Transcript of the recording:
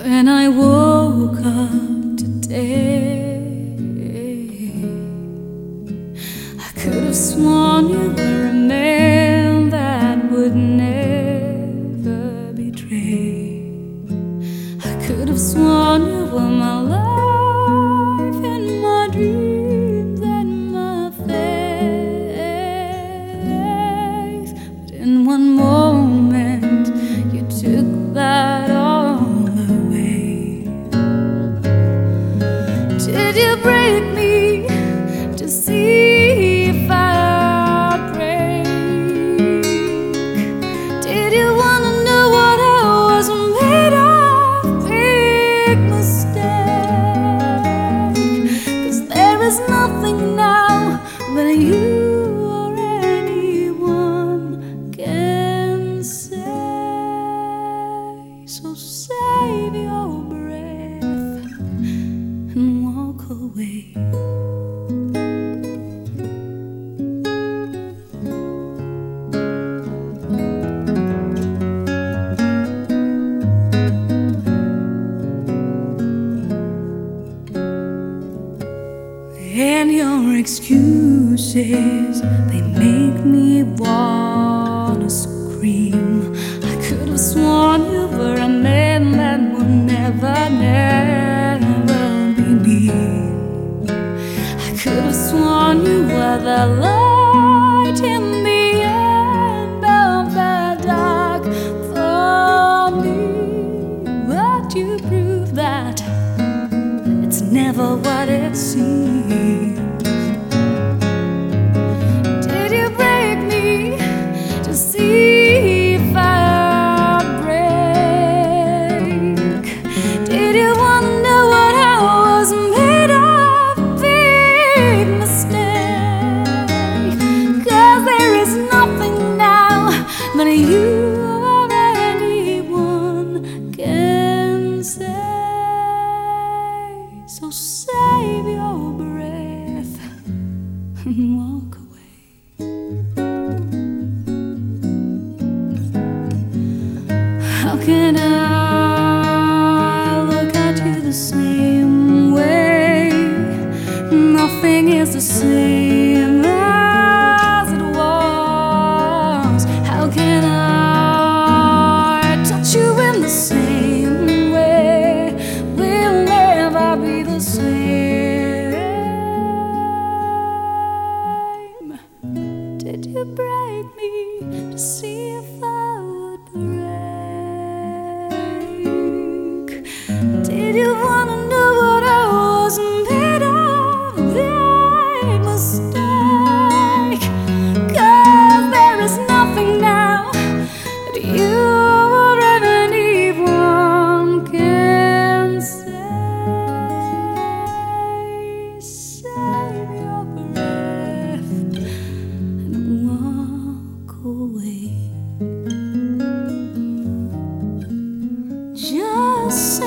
When I woke up today, I could have sworn you were a man that would never betray. I could have sworn you were my life and my dreams and my faith. But in one moment, you took that all away. Did you break me to see if I'd break? Did you wanna know what I was made of? Big mistake. 'Cause there is nothing now that you or anyone can say. So save your breath and walk away. And your excuses, they make me wanna scream. I could have sworn you were a man that would never, never be mean. I could have sworn you were the light in the end of the dark for me. But you proved that it's never what it seems. Did you break me to see if I'd break? Did you wanna know what I was made of? Big mistake. 'Cause there is nothing now that you or anyone can say. So save your breath and walk away. How can I look at you the same way? Nothing is the same as it was. How can I touch you in the same way? We'll never be the same. Did you break me to see if I would break? Did you wanna know what I was made of? Big mistake. 'Cause there is nothing now that you or anyone can say. Save your breath and walk away. Just